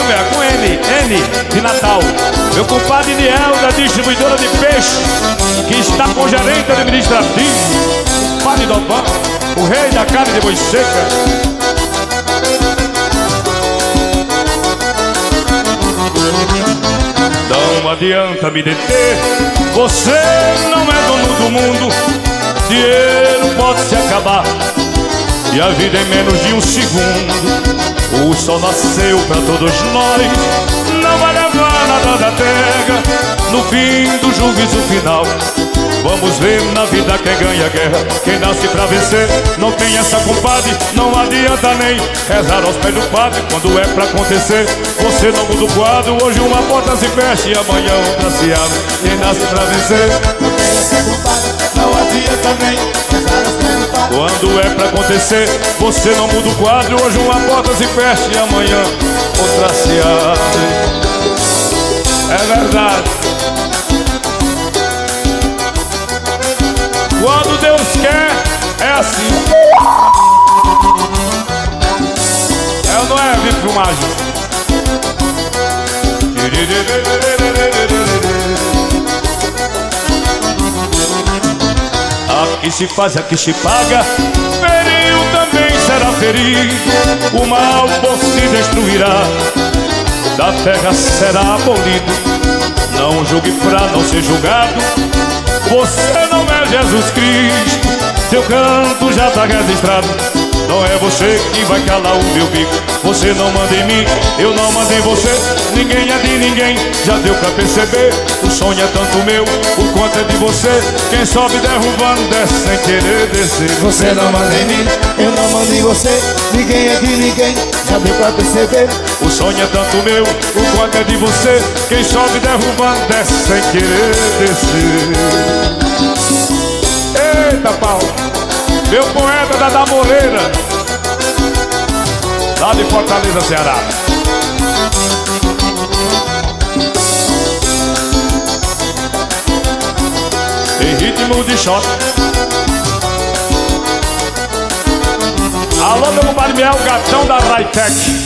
Silvia com N de Natal. Meu compadre Niel, da distribuidora de peixe, que está com o gerente administrativo, Padre Doban, o rei da carne de boi seca. Não adianta me deter, você não é dono do mundo. Dinheiro pode se acabar e a vida em menos de um segundo. O sol nasceu pra todos nós, não vai levar nada da terra. No fim do juízo final, vamos ver na vida quem ganha a guerra. Quem nasce pra vencer não tem essa, compadre. Não adianta nem rezar aos pés do padre. Quando é pra acontecer, você não muda o quadro. Hoje uma porta se fecha e amanhã outra se abre. Quem nasce pra vencer não tem essa, compadre. Não adianta nem rezar aos pés do padre. Quando é pra acontecer, você não muda o quadro. Hoje uma porta se fecha e amanhã outra se abre. É verdade. Quando Deus quer, é assim. É ou não é, Vitor Filmagem? Aqui se faz, aqui se paga. Feriu também será ferido. O mal por se destruirá, da terra será abolido. Não julgue pra não ser julgado. Você não é Jesus Cristo, seu canto já tá registrado. Não é você que vai calar o meu bico. Você não manda em mim, eu não mando em você. Ninguém é de ninguém, já deu pra perceber. O sonho é tanto meu, o quanto é de você. Quem sobe derrubando, desce sem querer descer. Você não manda em mim, eu não mando em você. Ninguém é de ninguém, já deu pra perceber. O sonho é tanto meu, o quanto é de você. Quem sobe derrubando, desce sem querer descer. Eita, pau! Meu poeta da Moreira, lá de Fortaleza, Ceará. Em ritmo de choque. Alô, meu compadre Miel, gatão da Raitec.